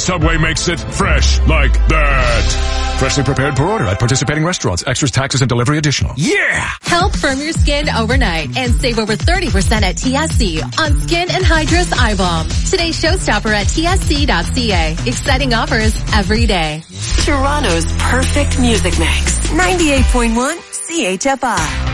Subway makes it fresh like that. Freshly prepared per order at participating restaurants. Extras, taxes, and delivery additional. Yeah! Help firm your skin overnight and save over 30% at TSC on Skin and Hydrous Eye Balm. Today's showstopper at tsc.ca. Exciting offers every day. Toronto's perfect music mix. 98.1 CHFI.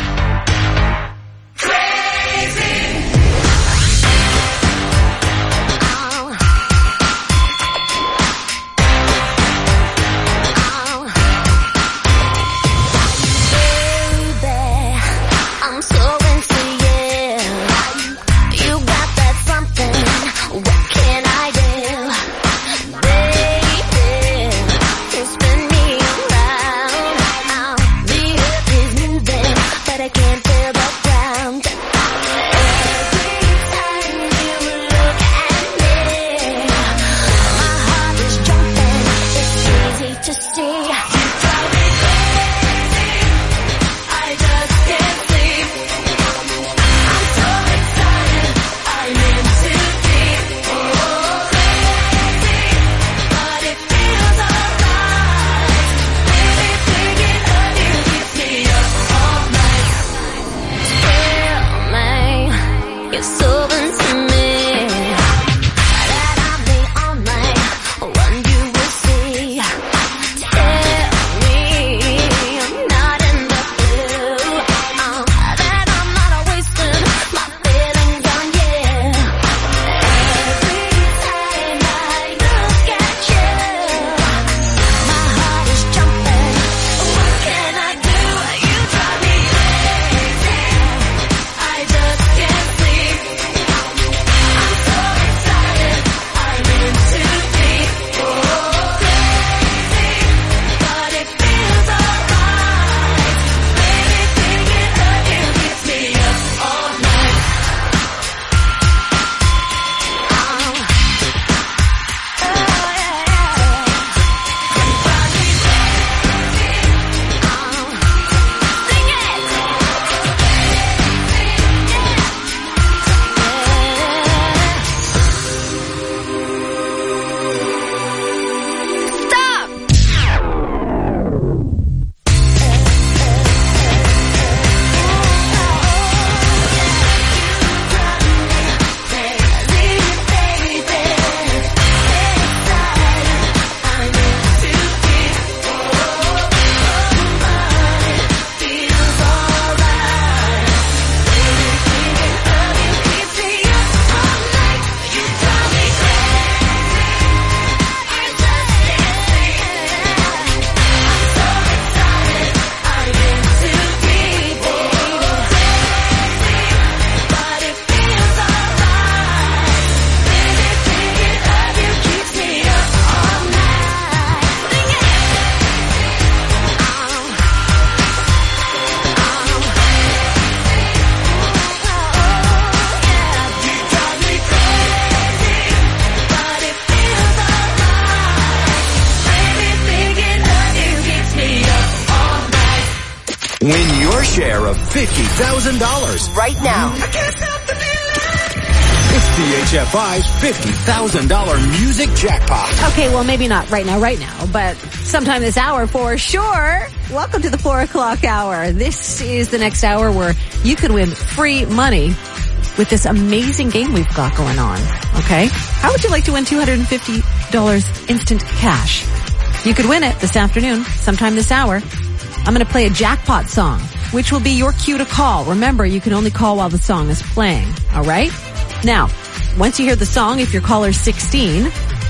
Win your share of $50,000 right now. I can't stop the feeling. It's CHFI's $50,000 music jackpot. Okay, well, maybe not right now, but sometime this hour for sure. Welcome to the 4 o'clock hour. This is the next hour where you can win free money with this amazing game we've got going on. Okay? How would you like to win $250 instant cash? You could win it this afternoon, sometime this hour. I'm going to play a jackpot song, which will be your cue to call. Remember, you can only call while the song is playing. All right? Now, once you hear the song, if you're caller 16,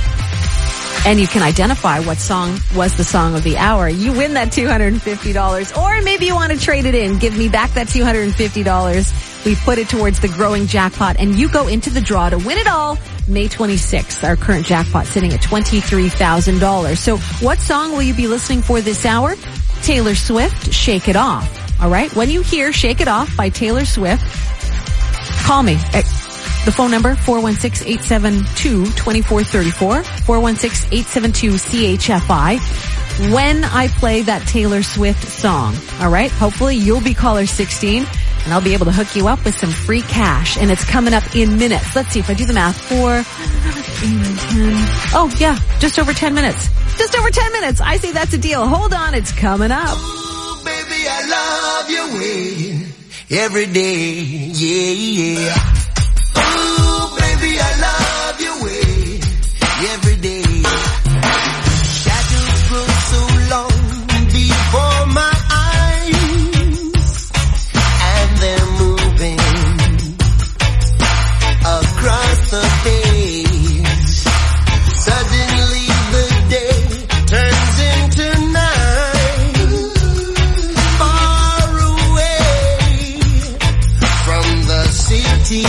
and you can identify what song was the song of the hour, you win that $250. Or maybe you want to trade it in. Give me back that $250. We put it towards the growing jackpot, and you go into the draw to win it all May 26th. Our current jackpot sitting at $23,000. So what song will you be listening for this hour? Taylor Swift, Shake It Off. All right? When you hear Shake It Off by Taylor Swift, call me at the phone number, 416-872-2434, 416-872-CHFI. When I play that Taylor Swift song, all right? Hopefully you'll be caller 16, and I'll be able to hook you up with some free cash, and it's coming up in minutes. Let's see if I do the math. 4, Oh, yeah, just over 10 minutes. Just over 10 minutes. I say that's a deal. Hold on, it's coming up. Ooh, baby, I love your way every day, yeah. Ooh, baby, I love your way every day. Shadows grow so long before my eyes, and they're moving across the page. Suddenly the day turns into night, far away from the city.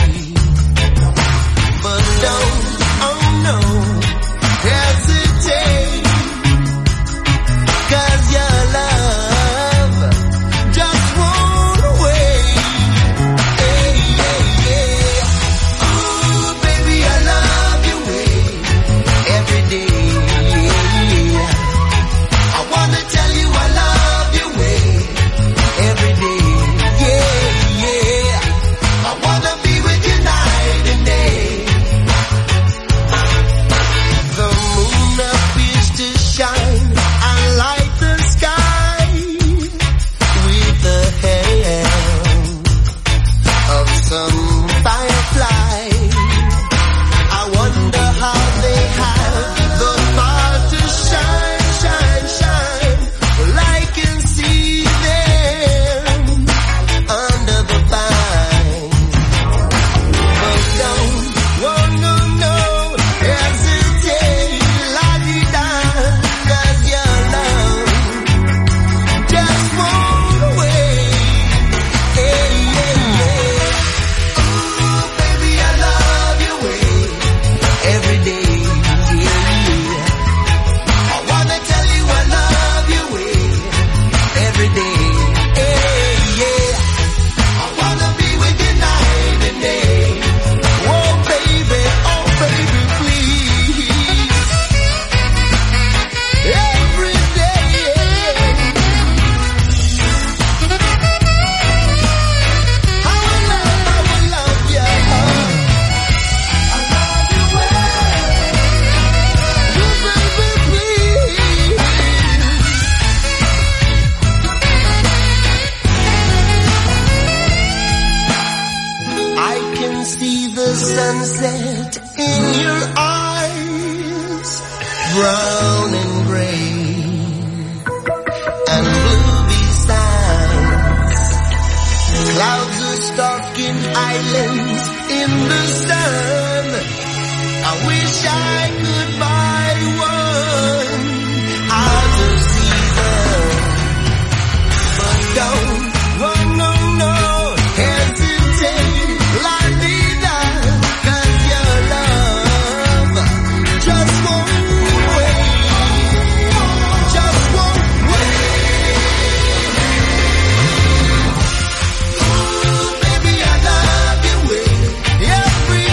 But don't, oh no, hesitate, 'cause your love just won't wait. Hey, yeah, yeah. Ooh, baby, I love your way every day. I wanna tell you I love your way every day. Yeah, yeah. I wanna be with you night and day. The moon appears to shine and light the sky with the help of some firefly. I wonder how they have the power to shine, shine, shine. Well, I can see them under the vine. But don't, oh no, no, hesitate, la-di-da, 'cause your love just won't wait. Hey, yeah, yeah. Ooh, baby, I love your way every day. Yeah. I wanna tell you I love your way every day. Hey, yeah. I wanna be with you night and day. Oh baby, please. Every day. I will love you. I love you well. Oh baby, please. I can see the sunset in your eyes, brown and gray and blue besides. Clouds are stalking islands in the sun. I wish I could buy one out of season. But don't, oh no, no, hesitate, la-di-da, 'cause your love just won't wait, just won't wait. Ooh, baby, I love your way every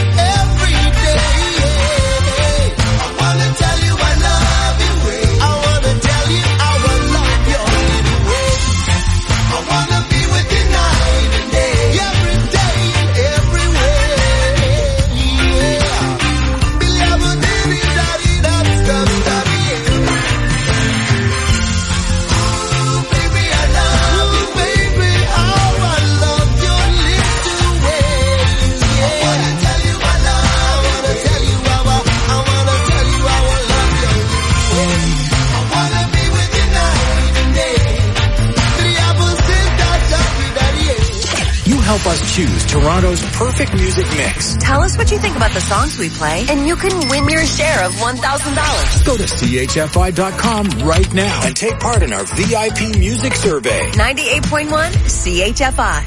day. I wanna tell you I love your way. I wanna tell you I will love your way. I wanna be with you night and day, every day and everywhere. Yeah. Ooh, baby, I love you, baby. Oh, I love your little ways. Yeah. I wanna tell you I love. I wanna tell you I will love you. I wanna be with you night and day. You help us choose Toronto's perfect music mix. Tell us what you think about the songs we play, and you can win your share of $1,000. Go to chfi.com right now and take part in our VIP music survey. 98.1 CHFI.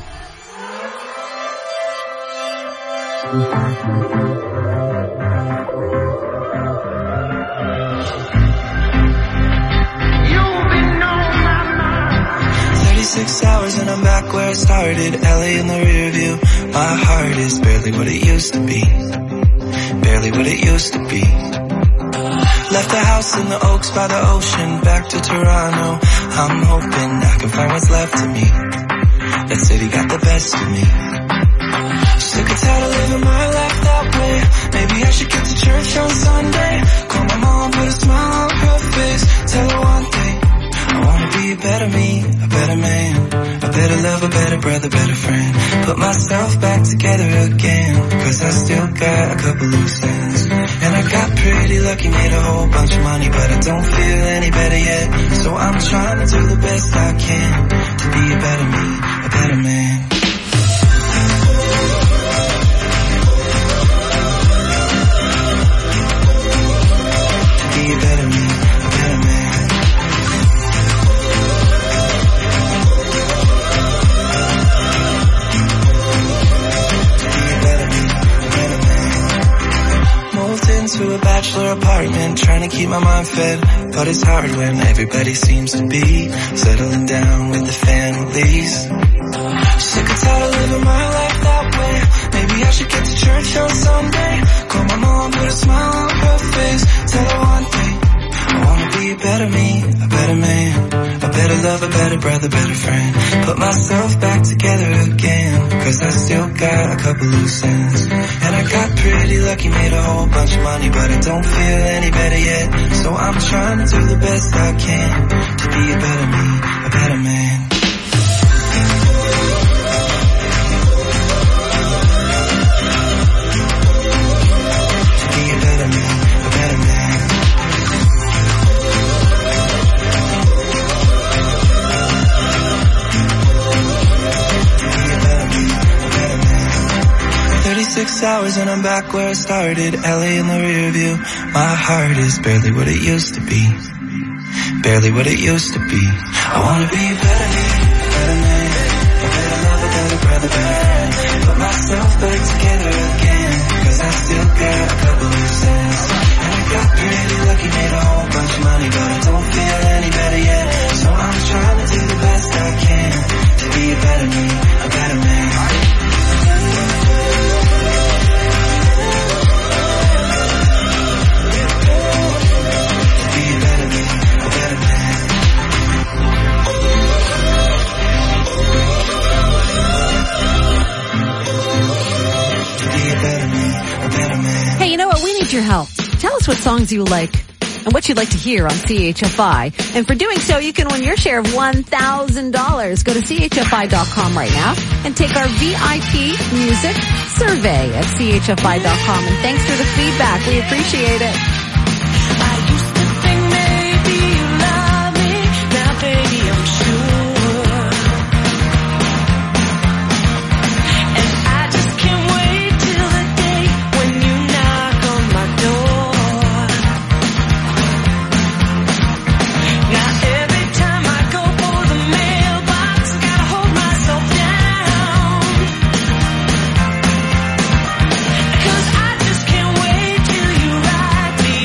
You've been on my mind. 36 hours and I'm back where I started. LA in the rear view. My heart is barely what it used to be. Barely what it used to be. Left the house in the Oaks by the ocean. Back to Toronto. I'm hoping I can find what's left of me. That city got the best of me. Sick and tired of living my life that that way. Maybe I should get to church on Sunday. Call my mom, put a smile on her face. Tell her one thing, I wanna be a better me, a better man, a better lover, a better brother, better friend. Put myself back together again, cause I still got a couple loose ends. And I got pretty lucky, made a whole bunch of money, but I don't feel any better yet. So I'm trying to do the best I can to be a better me, a better man. Be a better me, a better man. Be a better me, a better man. Moved into a bachelor apartment, trying to keep my mind fed, but it's hard when everybody seems to be settling down with the families. Sick and tired of living my life that way. Maybe I should get to church on Sunday. Call my mom, put a smile on her face. Tell her one thing, I wanna be a better me, a better man, a better lover, a better brother, better friend. Put myself back together again, cause I still got a couple loose ends. And I got pretty lucky, made a whole bunch of money, but I don't feel any better yet. So I'm trying to do the best I can to be a better me, a better man. Hours and I'm back where I started, LA in the rear view. My heart is barely what it used to be, barely what it used to be. I wanna be a better man, a better lover, better brother, better friend. Put myself back together again, cause I still got a couple loose ends. And I got pretty lucky, made a whole bunch of money, but I don't feel any better yet. So I'm trying to do the best I can to be a better me, a better man. Hey, you know what? We need your help. Tell us what songs you like and what you'd like to hear on CHFI. And for doing so, you can win your share of $1,000. Go to CHFI.com right now and take our VIP music survey at CHFI.com. And thanks for the feedback. We appreciate it. I used to think maybe you love me. Now, baby, I'm sure. And I just can't wait till the day when you knock on my door. Now, every time I go for the mailbox, gotta hold myself down. 'Cause I just can't wait till you write me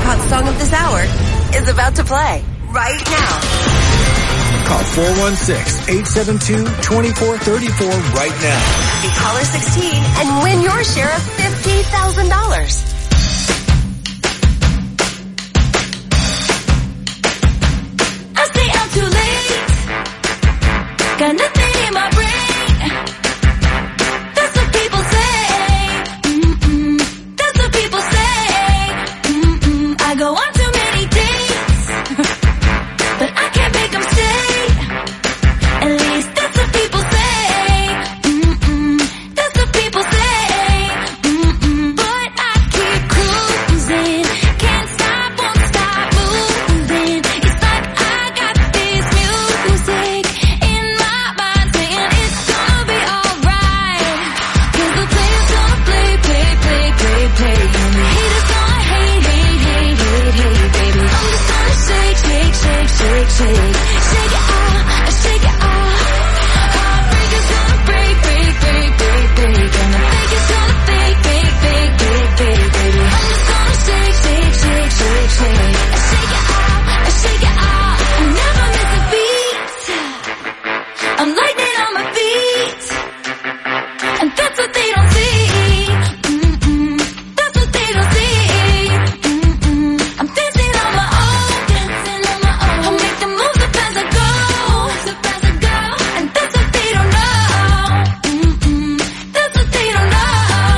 hot song of this hour is about to play right now. Call 416-872-2434 right now. Be caller 16 and win your share of $50,000. I stay out too late. Got nothing in my brain. That's what people say. That's what people say. I go on too many dates, but I can't make them stay. At least that's what people say. That's what people say. But I keep cruising. Can't stop, won't stop moving. It's like I got this music in my mind saying it's gonna be alright. 'Cause the player's gonna play, play, play, play, play. And the haters gonna hate, hate, hate, hate, hate, baby. I'm just gonna shake, shake, shake, shake, shake. Shake it out, shake it out. Heartbreak is gonna break, break, break, break, break. And the fake is gonna fake, fake, fake, fake, fake, baby. I'm just gonna shake, shake, shake, shake, shake. Shake it out, shake it out. I never miss a beat. I'm lightning on my feet. And that's what they don't see. That's what they don't see. I'm dancing on my own, dancing on my own. I'll make the moves up as I go, and that's what they don't know. That's what they don't know.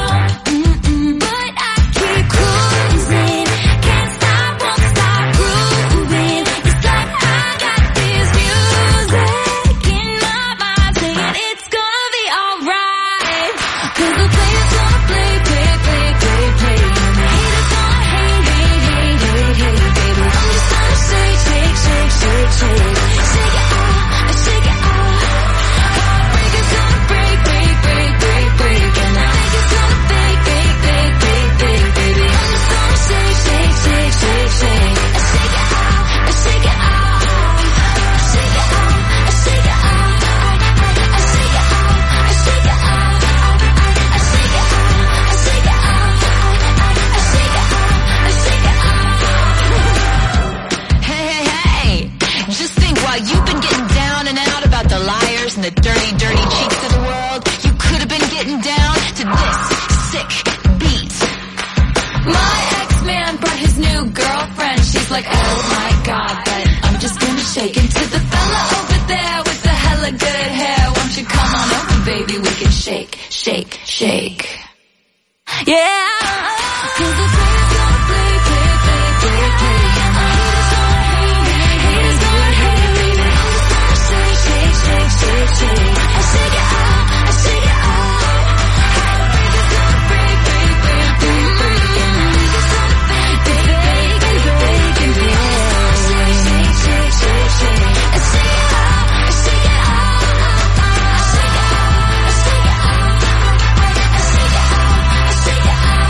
But I keep cruising, can't stop, won't stop grooving. It's like I got this music in my mind saying it's gonna be alright. 'Cause the player's gonna play, play, play, play, play. And the haters gonna hate, hate, hate, hate, hate, baby. I'm just gonna shake, shake, shake, shake, shake. Shake it out, shake it out. Heartbreak is gonna break, break, break, break, break. And the fake is gonna fake, fake, fake, fake, fake, baby. I'm just gonna shake, shake, shake, shake, shake. Shake it out, shake it out. Shake it out, shake it out. Shake it out, shake it out. Shake it out, shake it out. Shake it out, shake it out. Hey, hey, hey. Just think, while you've been getting down and out about the liars and the dirty, dirty cheeks of the world, you could have been getting down to this sick beat. My ex-man brought his new girlfriend. She's like, oh my god, but I'm just gonna shake into the fella over there with the hella good hair. Won't you come on over, baby? We can shake, shake, shake. Yeah. 'Cause the player's gonna play, play, play, play, play. And the haters gonna hate, haters gonna hate, baby. I'm just gonna shake, shake, shake, shake, shake. I shake it out, I shake it out. Heartbreak is gonna break, break, break, break, break. And the fake is gonna fake, fake, fake, fake, fake, and shake, shake, shake, shake, shake. I shake it out, I shake it out. I shake it out, I shake it out. I shake it out, I shake it out.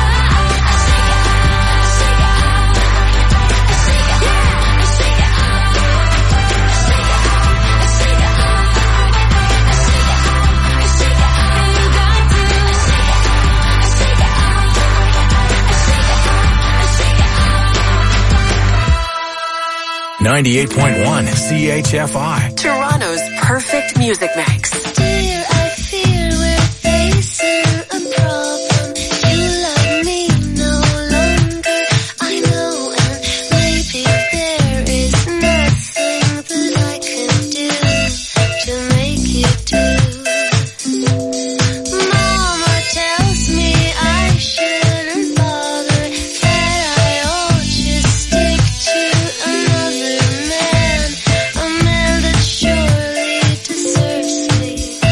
.1 CHFI. Toronto's perfect music mix. Dear, I fear we're facing a problem. You love me no longer, I know, and maybe there is nothing that I can do to make you do. Mama tells me I shouldn't bother, that I ought just stick to another man, a man that surely deserves me.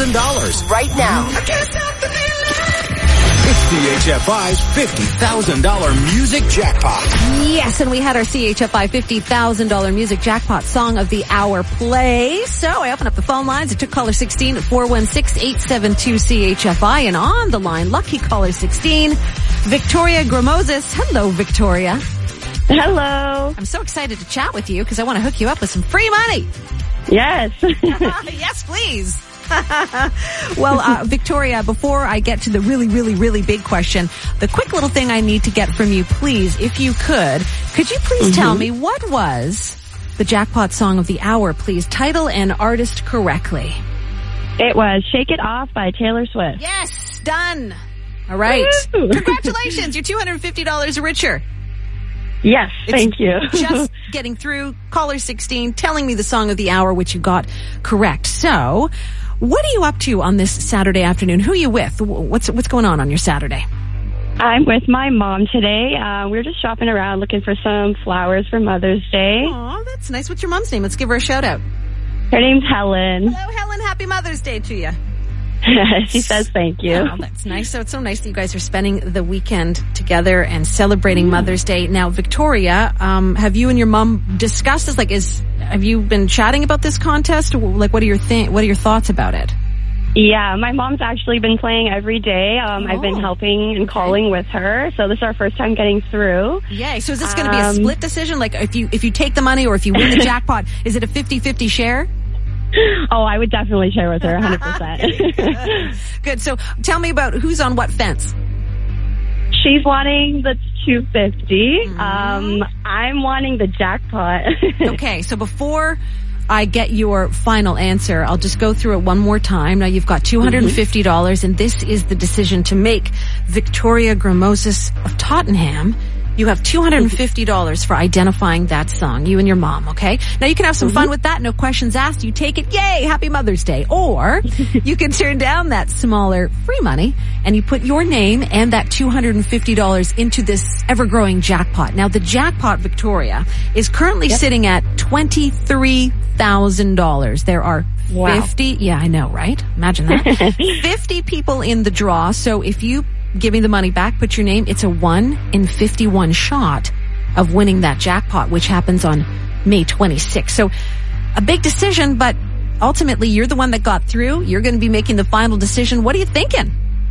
$50,000. Right now. It's CHFI's $50,000 music jackpot. Yes, and we had our CHFI $50,000 music jackpot song of the hour play. So I opened up the phone lines. It took caller 16 at 416-872-CHFI. And on the line, lucky caller 16, Victoria Gramosis. Hello, Victoria. Hello. I'm so excited to chat with you because I want to hook you up with some free money. Yes. Yes, please. Well, Victoria, before I get to the really, really, really big question, the quick little thing I need to get from you, please, if you could you please tell me what was the jackpot song of the hour, please? Title and artist correctly. It was Shake It Off by Taylor Swift. Yes, done. All right. Woo! Congratulations. You're $250 richer. Yes, thank you. Just getting through caller 16, telling me the song of the hour, which you got correct. So, what are you up to on this Saturday afternoon? Who are you with? What's going on your Saturday? I'm with my mom today. We're just shopping around looking for some flowers for Mother's Day. Oh, that's nice. What's your mom's name? Let's give her a shout out. Her name's Helen. Hello, Helen. Happy Mother's Day to you. She says thank you. Oh, that's nice. So it's so nice that you guys are spending the weekend together and celebrating Mother's Day. Now, Victoria, have you and your mom discussed this? Have you been chatting about this contest? Like, what are your thoughts about it? Yeah, my mom's actually been playing every day. I've been helping and calling with her, so this is our first time getting through. Yay. So is this going to be a split decision? Like, if you take the money or if you win the jackpot, is it a 50-50 share? Oh, I would definitely share with her 100%. Good. So tell me about who's on what fence. She's wanting the $250. I'm wanting the jackpot. Okay, so before I get your final answer, I'll just go through it one more time. Now you've got $250, and this is the decision to make. Victoria Gramosis of Tottenham, you have $250 for identifying that song, you and your mom, okay? Now you can have some fun with that, no questions asked. You take it, yay, happy Mother's Day. Or you can turn down that smaller free money and you put your name and that $250 into this ever-growing jackpot. Now the jackpot, Victoria, is currently sitting at $23,000. There are 50, yeah, I know, right? Imagine that. 50 people in the draw, so if you give me the money back, put your name, it's a 1 in 51 shot of winning that jackpot, which happens on May 26th. So a big decision, but ultimately you're the one that got through. You're going to be making the final decision. What are you thinking?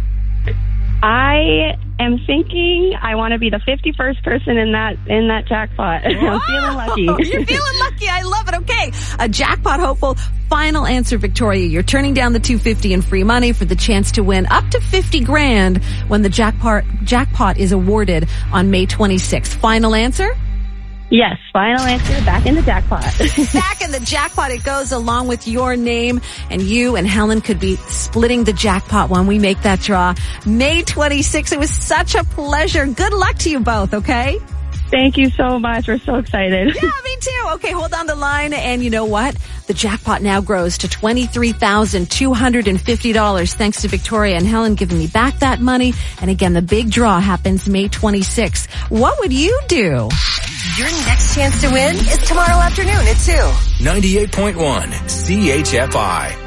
I am thinking I want to be the 51st person in that jackpot. I'm feeling lucky. You're feeling lucky. I love it. Okay. A jackpot hopeful. Final answer, Victoria. You're turning down the $250 in free money for the chance to win up to $50,000 when the jackpot is awarded on May 26th. Final answer? Yes, final answer, back in the jackpot. Back in the jackpot it goes, along with your name, and you and Helen could be splitting the jackpot when we make that draw. May 26th. It was such a pleasure. Good luck to you both, okay? Thank you so much. We're so excited. Yeah, me too. Okay, hold on the line. And you know what? The jackpot now grows to $23,250 thanks to Victoria and Helen giving me back that money. And again, the big draw happens May 26th. What would you do? Your next chance to win is tomorrow afternoon at 2. 98.1 CHFI.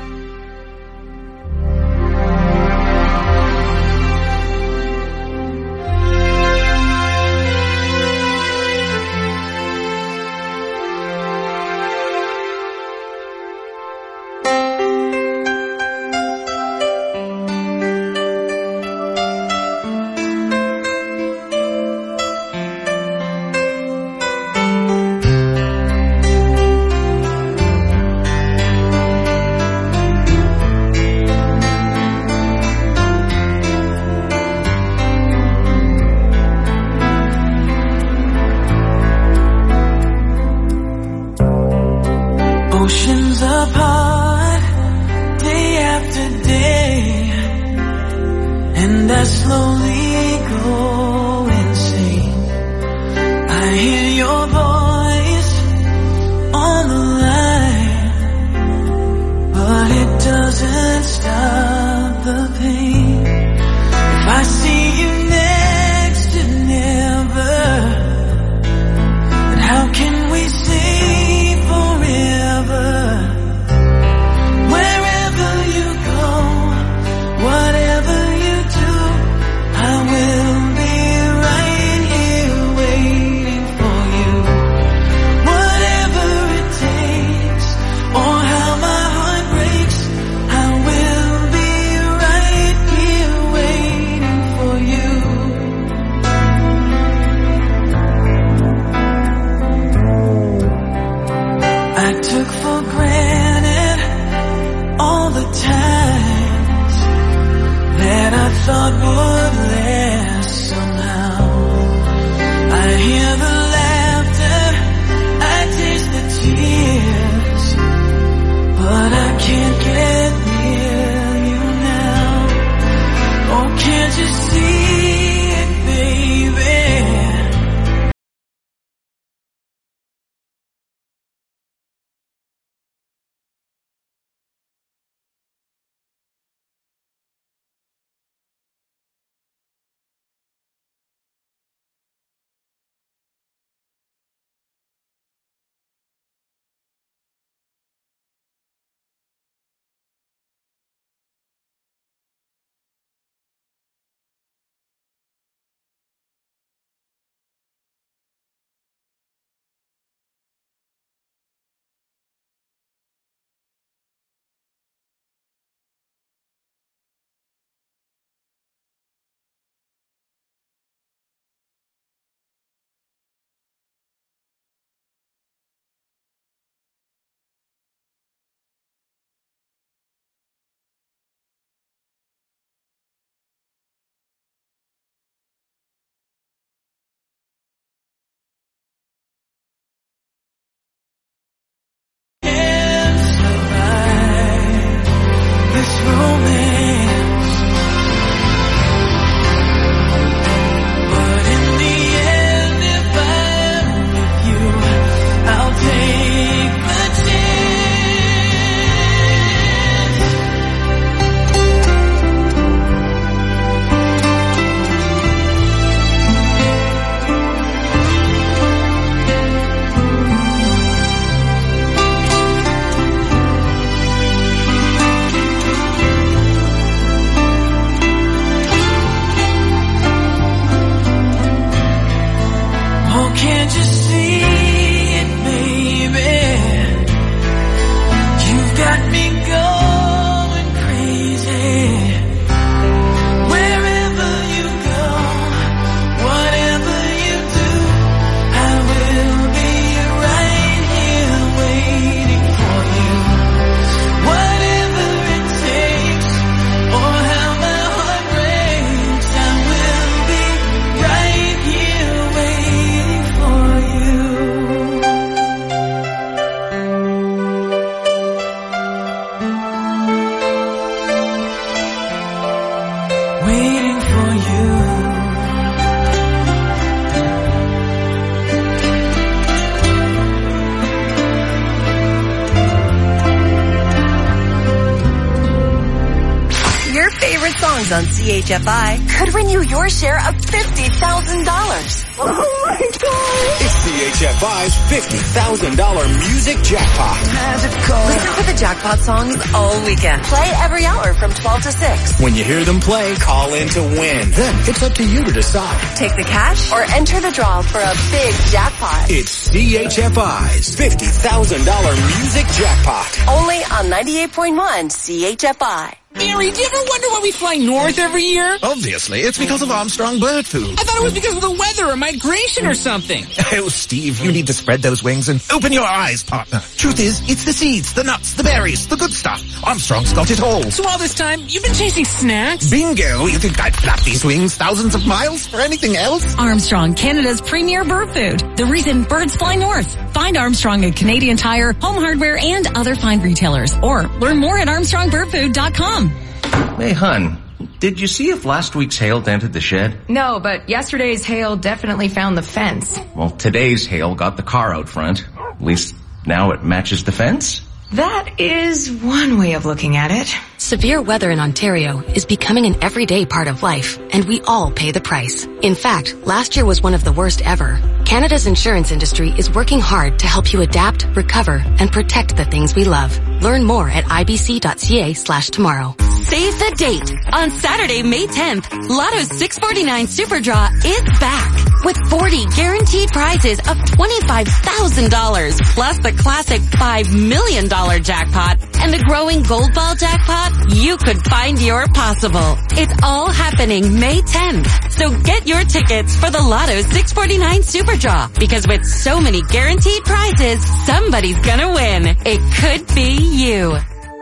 odds on CHFI could win you your share of $50,000. Oh my God! It's CHFI's $50,000 music jackpot. Magical. Listen for the jackpot songs all weekend. Play every hour from 12 to 6. When you hear them play, call in to win. Then it's up to you to decide. Take the cash or enter the draw for a big jackpot. It's CHFI's $50,000 music jackpot. Only on 98.1 CHFI. Mary, do you ever wonder why we fly north every year? Obviously, it's because of Armstrong Bird Food. I thought it was because of the weather or migration or something. Oh, Steve, you need to spread those wings and open your eyes, partner. Truth is, it's the seeds, the nuts, the berries, the good stuff. Armstrong's got it all. So all this time, you've been chasing snacks? Bingo! You think I'd flap these wings thousands of miles for anything else? Armstrong, Canada's premier bird food. The reason birds fly north. Find Armstrong at Canadian Tire, Home Hardware, and other fine retailers. Or learn more at armstrongbirdfood.com. Hey, hun, did you see if last week's hail dented the shed? No, but yesterday's hail definitely found the fence. Well, today's hail got the car out front. At least now it matches the fence. That is one way of looking at it. Severe weather in Ontario is becoming an everyday part of life, and we all pay the price. In fact, last year was one of the worst ever. Canada's insurance industry is working hard to help you adapt, recover, and protect the things we love. Learn more at ibc.ca/tomorrow. Save the date. On Saturday, May 10th, Lotto's 649 Super Draw is back with 40 guaranteed prizes of $25,000 plus the classic $5 million jackpot and the growing Gold Ball jackpot. You could find your possible. It's all happening May 10th. So get your tickets for the Lotto 649 Super Draw because with so many guaranteed prizes, somebody's gonna win. It could be you.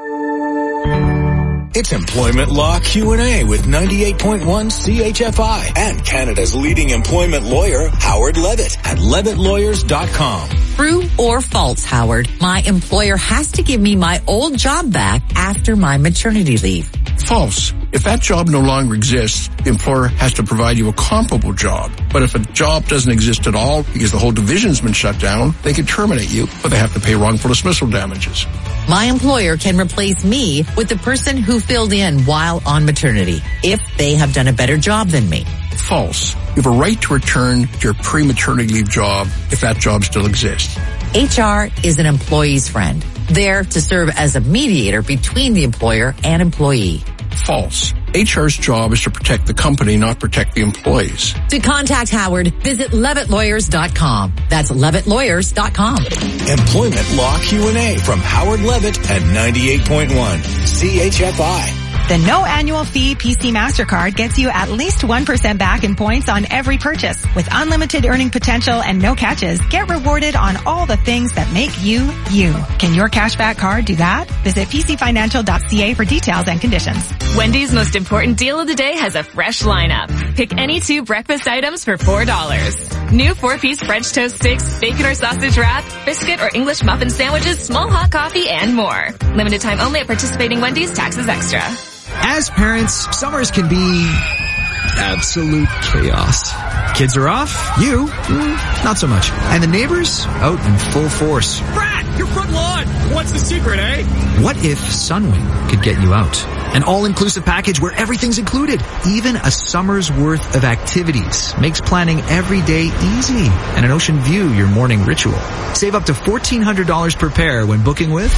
It's Employment Law Q&A with 98.1 CHFI and Canada's leading employment lawyer, Howard Levitt at LevittLawyers.com. True or false, Howard? My employer has to give me my old job back after my maternity leave. False. If that job no longer exists, the employer has to provide you a comparable job. But if a job doesn't exist at all because the whole division's been shut down, they can terminate you, but they have to pay wrongful dismissal damages. My employer can replace me with the person who filled in while on maternity if they have done a better job than me. False. You have a right to return to your pre-maternity leave job if that job still exists. HR is an employee's friend, there to serve as a mediator between the employer and employee. False. HR's job is to protect the company, not protect the employees. To contact Howard, visit LevittLawyers.com. That's LevittLawyers.com. Employment Law Q&A from Howard Levitt at 98.1 CHFI. The no annual fee PC MasterCard gets you at least 1% back in points on every purchase. With unlimited earning potential and no catches, get rewarded on all the things that make you, you. Can your cashback card do that? Visit pcfinancial.ca for details and conditions. Wendy's most important deal of the day has a fresh lineup. Pick any 2 breakfast items for $4. New 4-piece French toast sticks, bacon or sausage wrap, biscuit or English muffin sandwiches, small hot coffee, and more. Limited time only at participating Wendy's, taxes extra. As parents, summers can be absolute chaos. Kids are off, you, not so much. And the neighbors, out in full force. Brad, your front lawn! What's the secret, eh? What if Sunwing could get you out? An all-inclusive package where everything's included. Even a summer's worth of activities makes planning every day easy. And an ocean view your morning ritual. Save up to $1,400 per pair when booking with...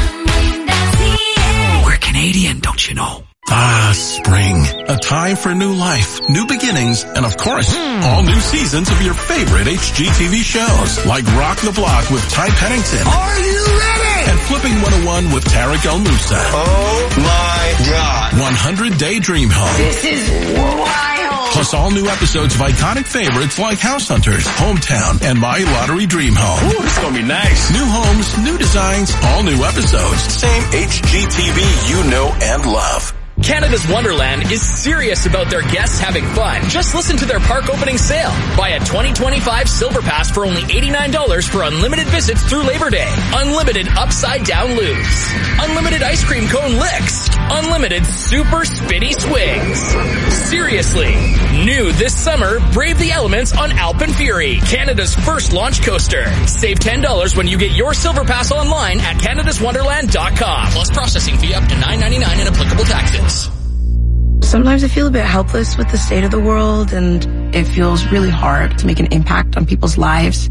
We're Canadian, don't you know? Ah, spring. A time for new life, new beginnings, and of course, all new seasons of your favorite HGTV shows, like Rock the Block with Ty Pennington. Are you ready? And Flipping 101 with Tarek El Moussa. Oh my God. 100-Day Dream Home. This is wild. Plus all new episodes of iconic favorites like House Hunters, Hometown, and My Lottery Dream Home. Ooh, this is gonna be nice. New homes, new designs, all new episodes. Same HGTV you know and love. Canada's Wonderland is serious about their guests having fun. Just listen to their park opening sale. Buy a 2025 Silver Pass for only $89 for unlimited visits through Labor Day. Unlimited upside down loops. Unlimited ice cream cone licks. Unlimited super spinny swings. Seriously. New this summer, brave the elements on Alpen Fury, Canada's first launch coaster. Save $10 when you get your Silver Pass online at canadaswonderland.com. Plus processing fee up to $9.99 and applicable taxes. Sometimes I feel a bit helpless with the state of the world, and it feels really hard to make an impact on people's lives.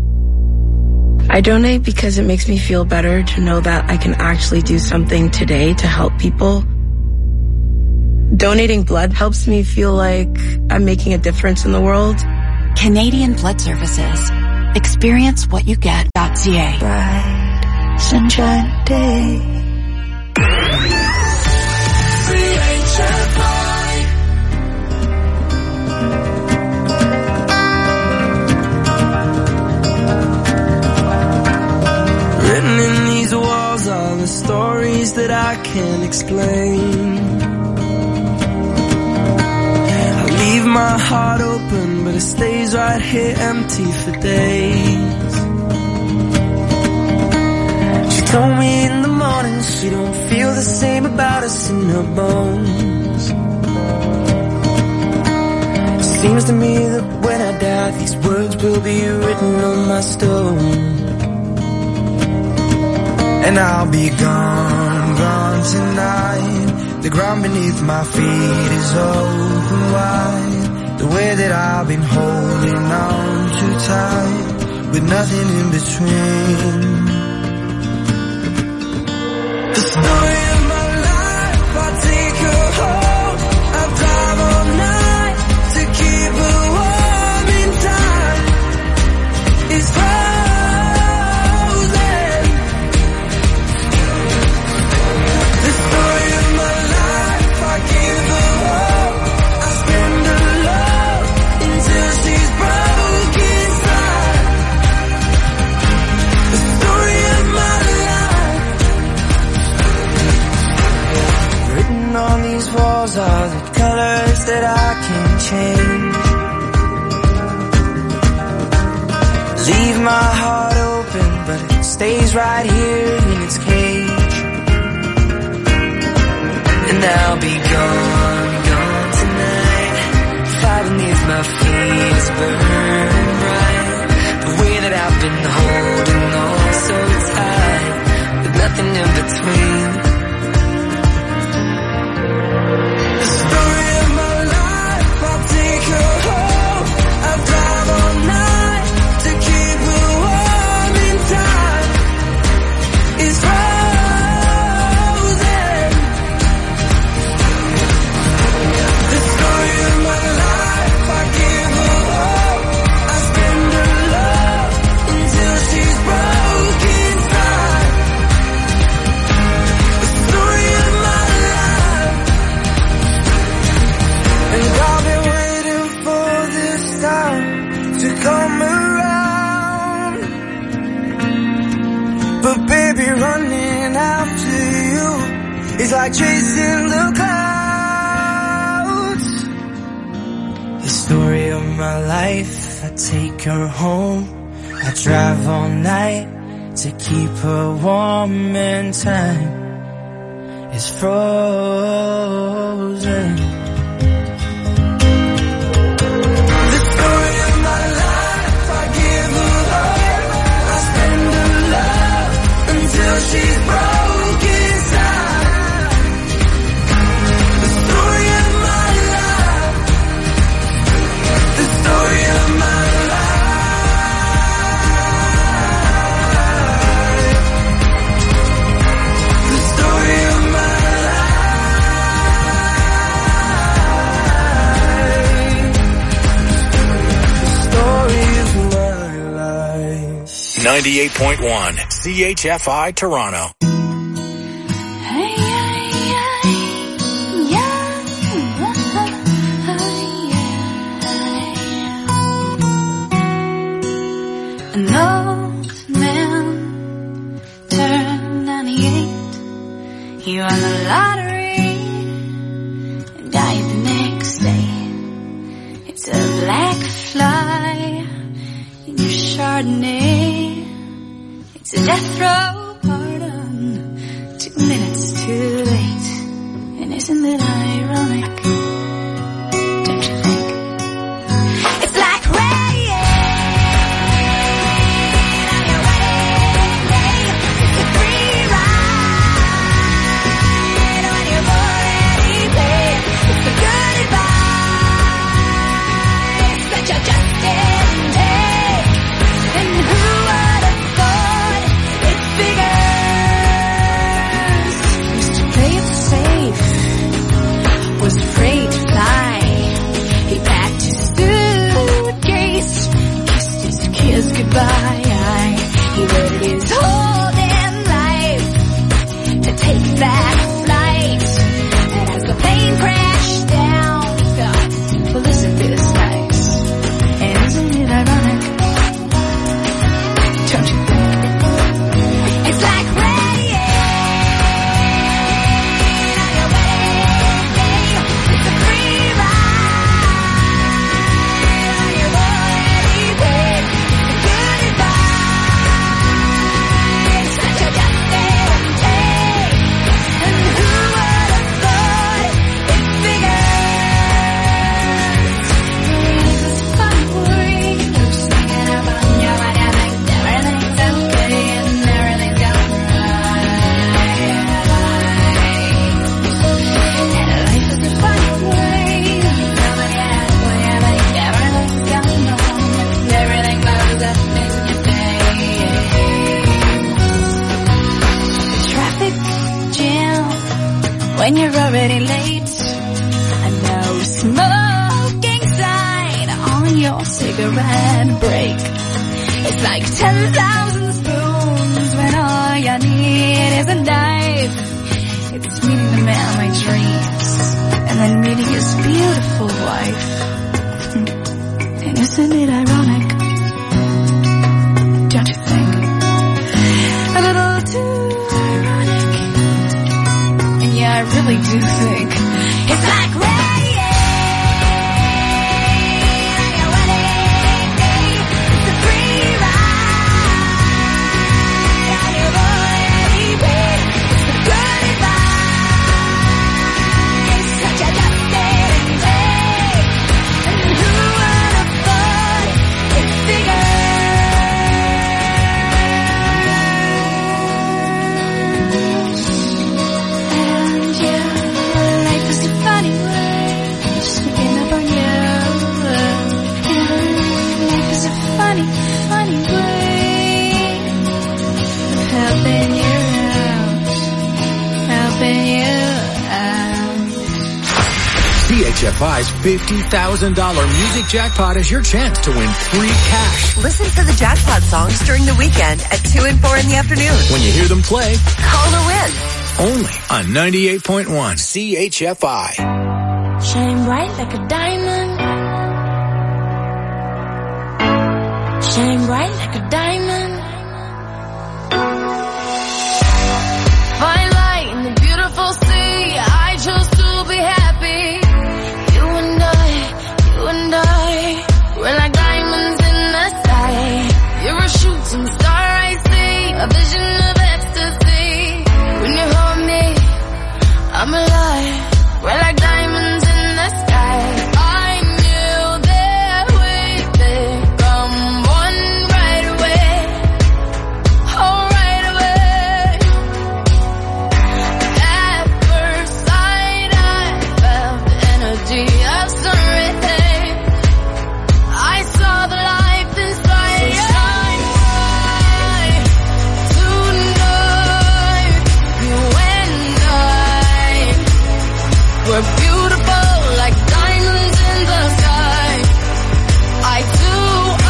I donate because it makes me feel better to know that I can actually do something today to help people. Donating blood helps me feel like I'm making a difference in the world. Canadian Blood Services. Experience what you get.ca. Bright sunshine day. Written in these walls are the stories that I can't explain. I leave my heart open, but it stays right here empty for days. She told me in the morning she don't feel the same about us in her bones. Seems to me that when I die, these words will be written on my stone. And I'll be gone, gone tonight. The ground beneath my feet is open wide. The way that I've been holding on too tight, with nothing in between. The story of my life, I take her home. I drive all night to keep her warm in time. It's on these walls are the colors that I can't change. Leave my heart open, but it stays right here in its cage. And I'll be gone, gone tonight. Fire beneath my feet is burning bright. The way that I've been holding on so tight, with nothing in between. Running after you is like chasing the clouds. The story of my life, I take her home. I drive all night to keep her warm, and time is frozen. The story of my life, I give her hope. I spend her love until she's broken inside. The story of my life. The story of my life. The story of my life. The story of my life. 98.1 CHFI Toronto. An old man turned 98. He won the lottery and died the next day. It's a black fly in your Chardonnay. It's a death row pardon, 2 minutes too late. And isn't it ironic? Don't you think? It's like rain on your wedding day. It's a free ride on your already paid. It's when you're already late. I know smoking sign on your cigarette break. It's like 10,000 spoons when all you need is a knife. It's meeting the man of my dreams and then meeting his beautiful wife. And isn't it ironic? Don't you think? A little too ironic. And yeah, I really do think it's like rain on your wedding day. It's a free ride on your body, babe. It's the good advice that you just didn't take. And who would have thought it's bigger? And yeah, life is a funny way, sneaking up on you. Yeah, life is a funny, funny way of helping you out, helping you out. CHFI's $50,000 music jackpot is your chance to win free cash. Listen for the jackpot songs during the weekend at 2 and 4 in the afternoon. When you hear them play, Call to win. only on 98.1 CHFI. Shine bright like a diamond. Shine bright like a diamond. Find light in the beautiful sea. I chose to be happy. You and I, we're like diamonds in the sky. You're a shooting star I see, a vision of ecstasy. When you hold me, I'm alive. We're like diamonds in the sky. I knew that we'd become one right away. Oh, right away. At first sight, I felt the energy of sun rays. I saw the life inside you. Shine bright tonight. You and I, we're beautiful like diamonds in the sky. I do,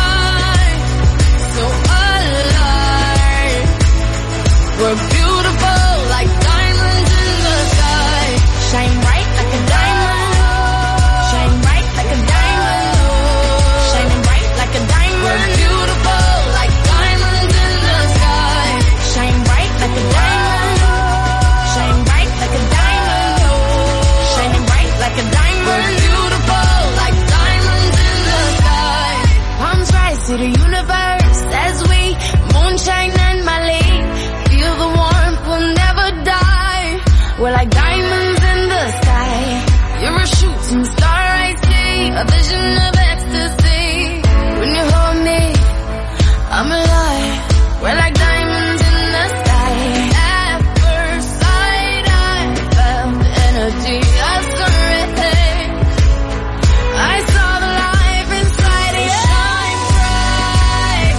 so alive. We're beautiful like diamonds in the sky. Shine bright like a diamond. Shine bright like a diamond. Shining bright like a diamond. We're beautiful like diamonds in the sky. Shine bright like a diamond. Shine bright like a diamond. Shining bright like a diamond. We're beautiful like diamonds in the sky. Palms rise to the universe as we moonshine and Mali. Feel the warmth, we'll never die. We're like diamonds in the sky. You're a shooting star I see, a vision of ecstasy. When you hold me, I'm alive. We're like diamonds in the sky. At first sight, I felt the energy of sun rays. I saw the life inside of you. Shine bright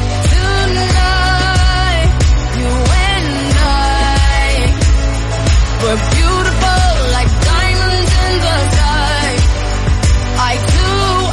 tonight. You and I, we're beautiful like diamonds in the sky. I do,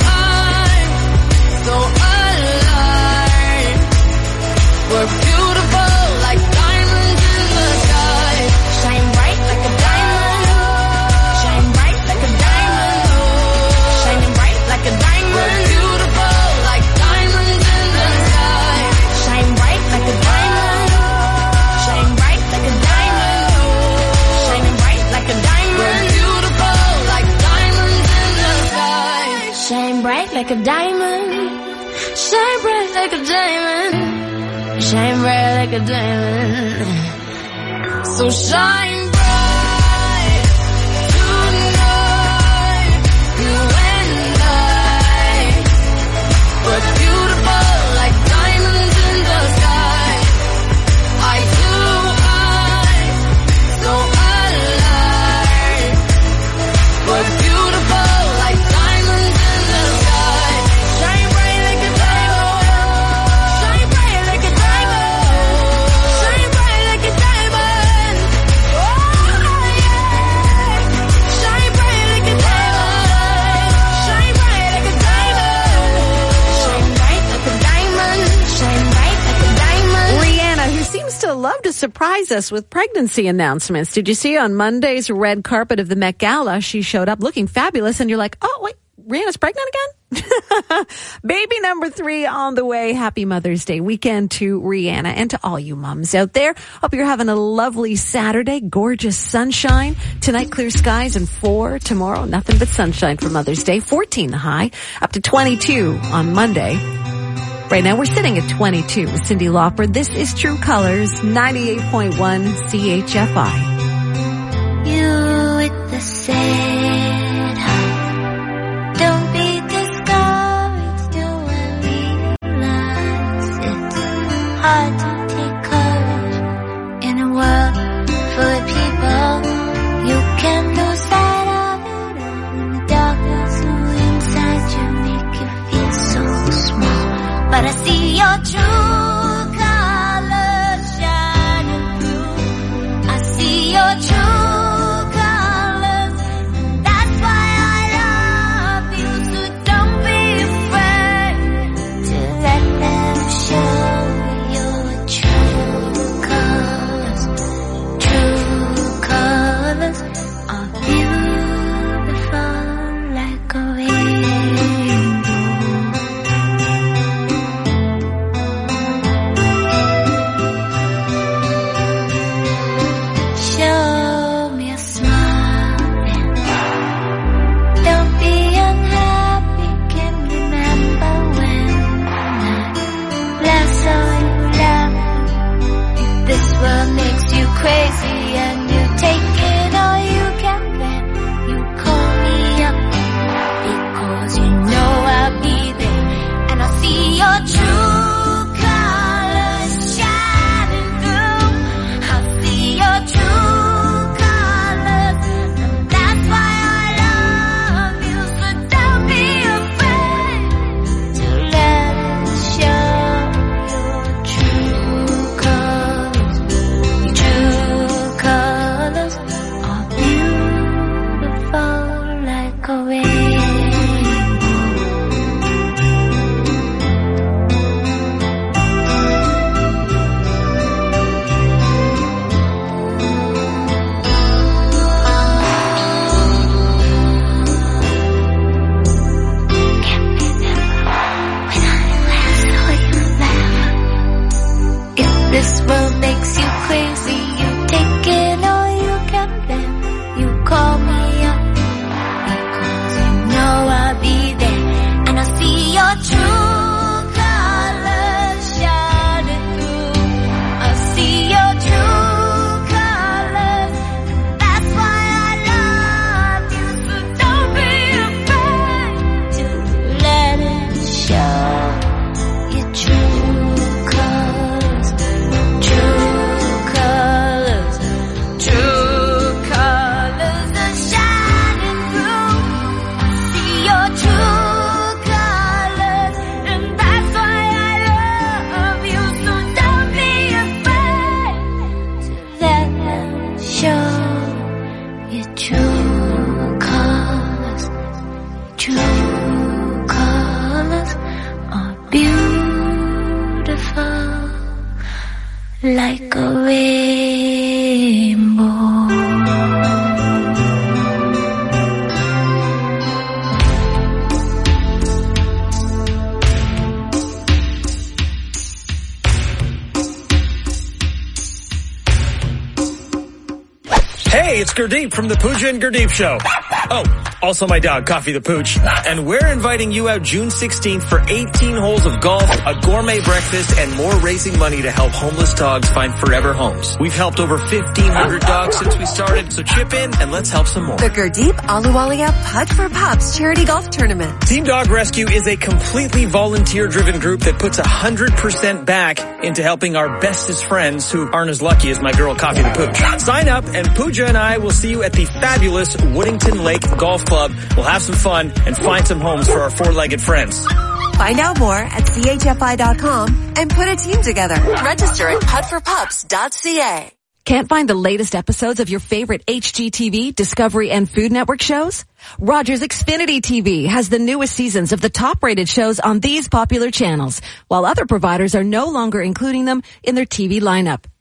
so alive. We're beautiful like diamonds in the sky. Shine bright like a diamond. Shine bright like a diamond. Shining bright like a diamond. We're beautiful like diamonds in the sky. Shine bright like a diamond. Shine bright like a diamond. Shining bright like a diamond. We're beautiful like diamonds in the sky. Shine bright like a diamond. Shine bright like a diamond. Shine bright like a diamond. So shine bright tonight. You and I, we're beautiful like diamonds in the sky. I do, so alive. We're beautiful like diamonds in the sky. Shine bright like a diamond. Shine bright like a diamond. Shine bright like a diamond. Oh, love to surprise us with pregnancy announcements. Did you see on Monday's red carpet of the Met Gala, she showed up looking fabulous, and you're like, oh, wait, Rihanna's pregnant again? Baby number 3 on the way. Happy Mother's Day weekend to Rihanna and to all you moms out there. Hope you're having a lovely Saturday. Gorgeous sunshine. Tonight, clear skies and 4. Tomorrow, nothing but sunshine for Mother's Day. 14 the high. Up to 22 on Monday. Right now, we're sitting at 22 with Cyndi Lauper. This is True Colors, 98.1 CHFI. You with the sad heart. Don't be discouraged, do I realize it's hard to take courage in a world full of people. You can lose sight of it all in the darkness inside you make you feel so small. But I see your true colors shining through. I see your true colors. That's why I love you. So don't be afraid to let them show your true colors. True colors are beautiful like a rainbow. Show me a smile and don't be unhappy. Can remember when I last saw you laughing. If this world makes you crazy and you take it all you can, then you call me up because you know I'll be there and I'll see your true colors shining through. I'll see your true colors, and that's why I love you. So don't be afraid to let it show your true colors. True colors are beautiful like a rainbow. If this world makes you crazy, you take it all you can, then you call me up because you know I'll be there and I'll see your true colors shining through. I'll see your true colors, and that's why I love you. So don't be afraid to let it show your true colors. True colors, true colors are shining through. I see your true colors, and that's why I love you. So don't be afraid to let them show your true colors. True colors are beautiful like a rainbow. Hey, it's Gurdeep from the Pooja and Gurdeep Show. Oh, also my dog, Coffee the Pooch. And we're inviting you out June 16th for 18 holes of golf, a gourmet breakfast, and more raising money to help homeless dogs find forever homes. We've helped over 1,500 dogs since we started, so chip in and let's help some more. The Gurdeep Ahluwalia Putt for Pups charity golf tournament. Team Dog Rescue is a completely volunteer-driven group that puts 100% back into helping our bestest friends who aren't as lucky as my girl Coffee the Pooch. Sign up and Pooja and I will see you at the fabulous Woodington Lake Golf Club. We'll have some fun and find some homes for our four-legged friends. Find out more at chfi.com and put a team together. Register at puttforpups.ca. Can't find the latest episodes of your favorite HGTV, Discovery, and Food Network shows? Rogers Xfinity TV has the newest seasons of the top-rated shows on these popular channels, while other providers are no longer including them in their TV lineup.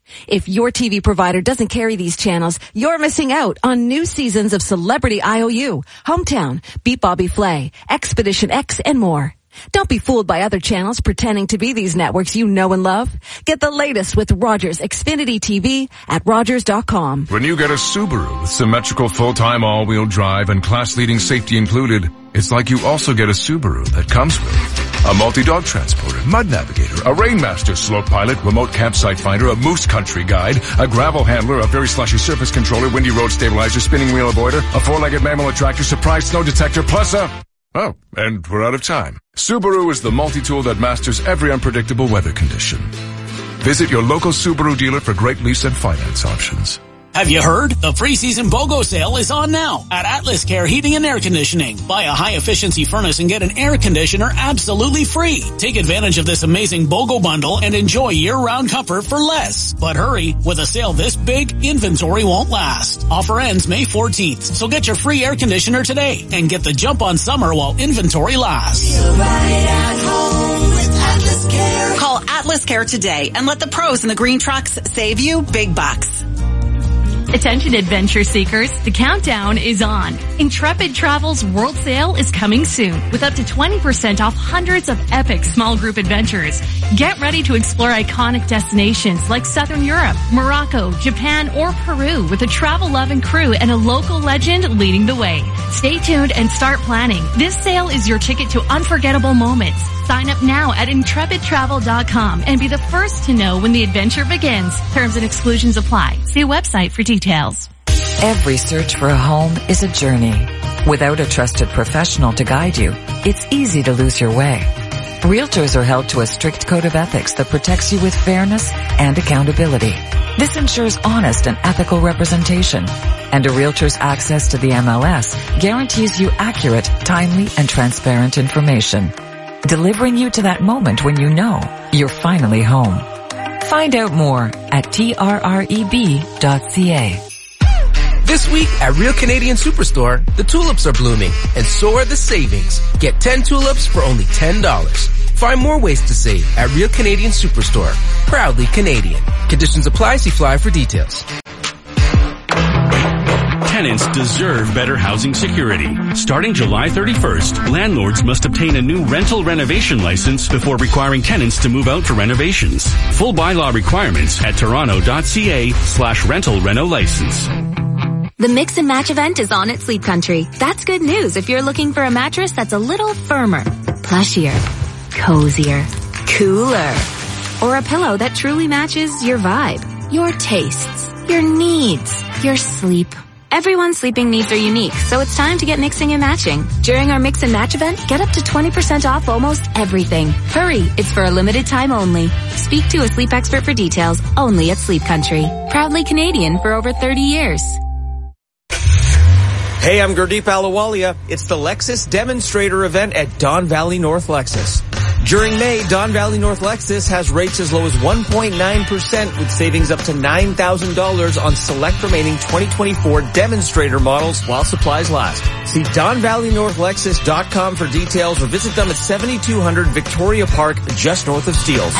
If your TV provider doesn't carry these channels, you're missing out on new seasons of Celebrity IOU, Hometown, Beat Bobby Flay, Expedition X, and more. Don't be fooled by other channels pretending to be these networks you know and love. Get the latest with Rogers Xfinity TV at Rogers.com. When you get a Subaru with symmetrical full-time all-wheel drive and class-leading safety included, it's like you also get a Subaru that comes with a multi-dog transporter, mud navigator, a Rainmaster slope pilot, remote campsite finder, a moose country guide, a gravel handler, a very slushy surface controller, windy road stabilizer, spinning wheel avoider, a four-legged mammal attractor, surprise snow detector, plus Oh, and we're out of time. Subaru is the multi-tool that masters every unpredictable weather condition. Visit your local Subaru dealer for great lease and finance options. Have you heard? The preseason BOGO sale is on now at Atlas Care Heating and Air Conditioning. Buy a high-efficiency furnace and get an air conditioner absolutely free. Take advantage of this amazing BOGO bundle and enjoy year-round comfort for less. But hurry, with a sale this big, inventory won't last. Offer ends May 14th, so get your free air conditioner today and get the jump on summer while inventory lasts. Call Atlas Care today and let the pros in the green trucks save you big bucks. Attention adventure seekers, the countdown is on. Intrepid Travel's World Sale is coming soon with up to 20% off hundreds of epic small group adventures. Get ready to explore iconic destinations like Southern Europe, Morocco, Japan, or Peru with a travel-loving crew and a local legend leading the way. Stay tuned and start planning. This sale is your ticket to unforgettable moments. Sign up now at intrepidtravel.com and be the first to know when the adventure begins. Terms and exclusions apply. See website for details. Every search for a home is a journey. Without a trusted professional to guide you, it's easy to lose your way. Realtors are held to a strict code of ethics that protects you with fairness and accountability. This ensures honest and ethical representation. And a realtor's access to the MLS guarantees you accurate, timely, and transparent information, delivering you to that moment when you know you're finally home. Find out more at trreb.ca. This week at Real Canadian Superstore, the tulips are blooming, and so are the savings. Get 10 tulips for only $10. Find more ways to save at Real Canadian Superstore. Proudly Canadian. Conditions apply. See flyer for details. Tenants deserve better housing security. Starting July 31st, landlords must obtain a new rental renovation license before requiring tenants to move out for renovations. Full bylaw requirements at toronto.ca/rental reno license. The Mix and Match event is on at Sleep Country. That's good news if you're looking for a mattress that's a little firmer, plushier, cozier, cooler, or a pillow that truly matches your vibe, your tastes, your needs, your sleep. Everyone's sleeping needs are unique, so it's time to get mixing and matching. During our Mix and Match event, get up to 20% off almost everything. Hurry, it's for a limited time only. Speak to a sleep expert for details only at Sleep Country. Proudly Canadian for over 30 years. Hey, I'm Gurdeep Ahluwalia. It's the Lexus Demonstrator event at Don Valley North Lexus. During May, Don Valley North Lexus has rates as low as 1.9% with savings up to $9,000 on select remaining 2024 demonstrator models while supplies last. See DonValleyNorthLexus.com for details or visit them at 7200 Victoria Park, just north of Steeles.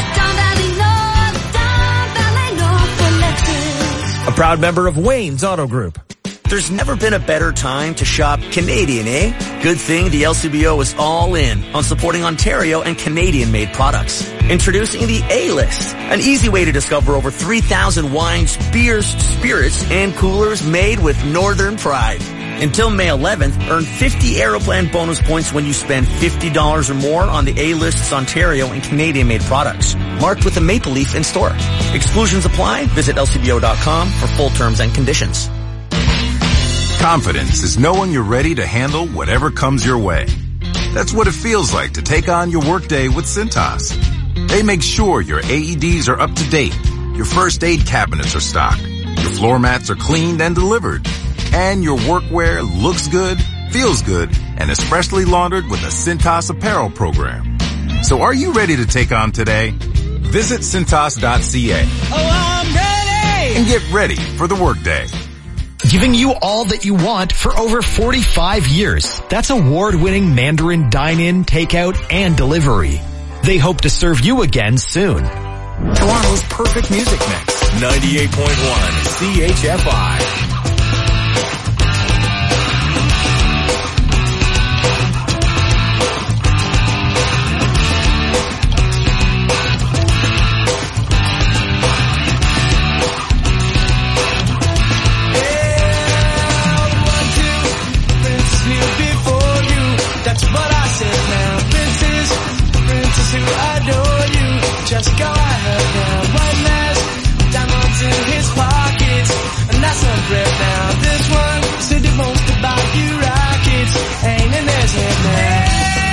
A proud member of Wayne's Auto Group. There's never been a better time to shop Canadian, eh? Good thing the LCBO is all in on supporting Ontario and Canadian-made products. Introducing the A-List, an easy way to discover over 3,000 wines, beers, spirits, and coolers made with Northern pride. Until May 11th, earn 50 Aeroplan bonus points when you spend $50 or more on the A-List's Ontario and Canadian-made products, marked with a maple leaf in store. Exclusions apply. Visit LCBO.com for full terms and conditions. Confidence is knowing you're ready to handle whatever comes your way. That's what it feels like to take on your workday with Cintas. They make sure your AEDs are up to date, your first aid cabinets are stocked, your floor mats are cleaned and delivered, and your workwear looks good, feels good, and is freshly laundered with a Cintas apparel program. So are you ready to take on today? Visit Cintas.ca. Oh, I'm ready! And get ready for the workday. Giving you all that you want for over 45 years. That's award-winning Mandarin dine-in, takeout, and delivery. They hope to serve you again soon. Toronto's perfect music mix. 98.1 CHFI. Just go ahead now. One last diamonds in his pockets, and that's some bread now. This one said he wants to buy you rockets, ain't in his head now.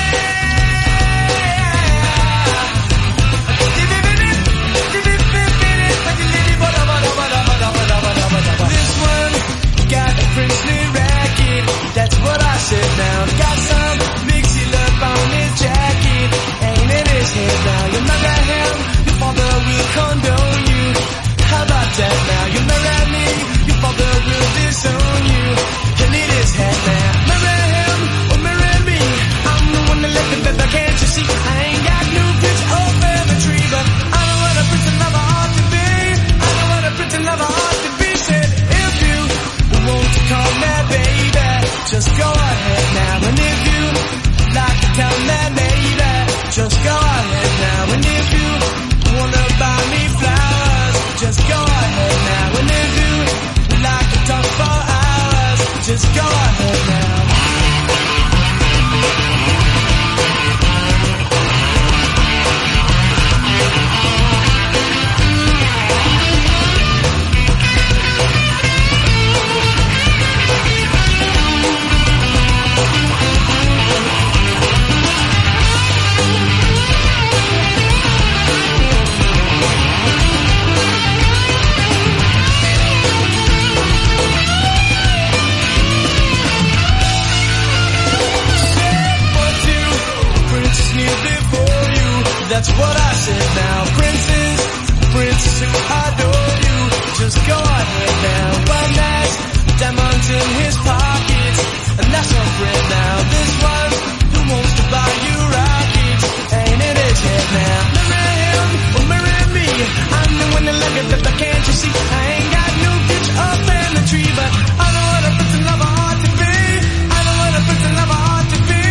This one got a princely racket, that's what I said now. Got some big seal up on his jacket, ain't in his head now. You marry him, your father will condone you. How about that now? You marry me, your father will disown you. He'll eat his head now. Marry him or marry me, I'm the one that left the baby, can't you see? I ain't got no pitch or feather tree, but I know what a pretty lover ought to be. I know what a pretty lover ought to be. Said if you want to call me baby, just go ahead now. And if you like to tell me baby, just go ahead now. And if you wanna buy me flowers, just go ahead now. And if you like to talk for hours, just go ahead now. That's what I said now. Princess who adore you, just go ahead now. One night, diamonds in his pockets, and that's some bread now. This one who wants to buy you rockets, ain't in his head now. Marry him or marry me, I'm the one that like it, but can't you see? I ain't got no pitch up in the tree, but I know what a pretty lover ought to be. I know what a pretty lover ought to be.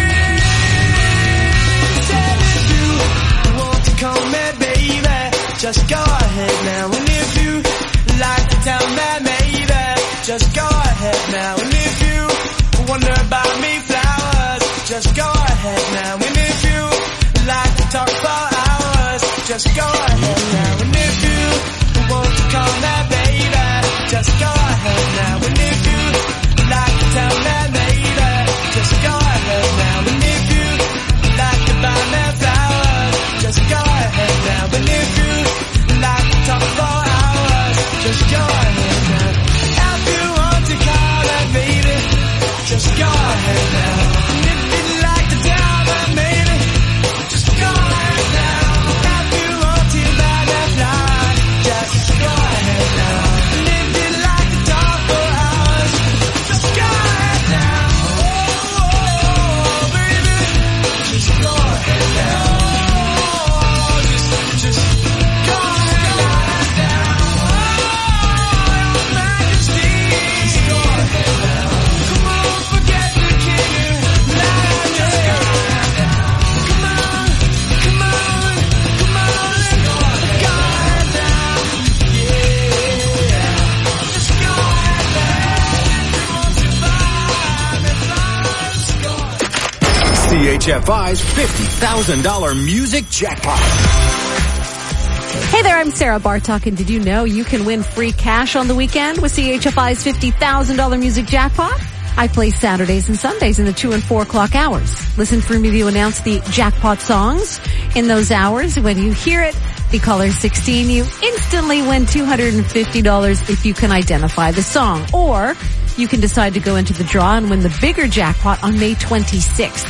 Call me baby, just go ahead now. And if you like to tell me maybe, just go ahead now. And if you wonder about me flowers, just go ahead now. And if you like to talk for hours, just go ahead now. And if you want to call me baby, just go ahead now. And if you like to tell me maybe, just go ahead now. And if you like to buy me flowers, just go ahead now. But if you like to talk for hours, just go ahead now. If you want to call that baby, just go ahead now. And if you'd like to tell that baby, just go ahead now. If you want to buy that flower, just go ahead now. And if you'd like to talk for hours, just go ahead now. Oh, baby, just go ahead now. CHFI's $50,000 music jackpot. Hey there, I'm Sarah Bartok, and did you know you can win free cash on the weekend with CHFI's $50,000 music jackpot? I play Saturdays and Sundays in the 2 and 4 o'clock hours. Listen for me to announce the jackpot songs in those hours. When you hear it, the caller 16, you instantly win $250 if you can identify the song. Or you can decide to go into the draw and win the bigger jackpot on May 26th.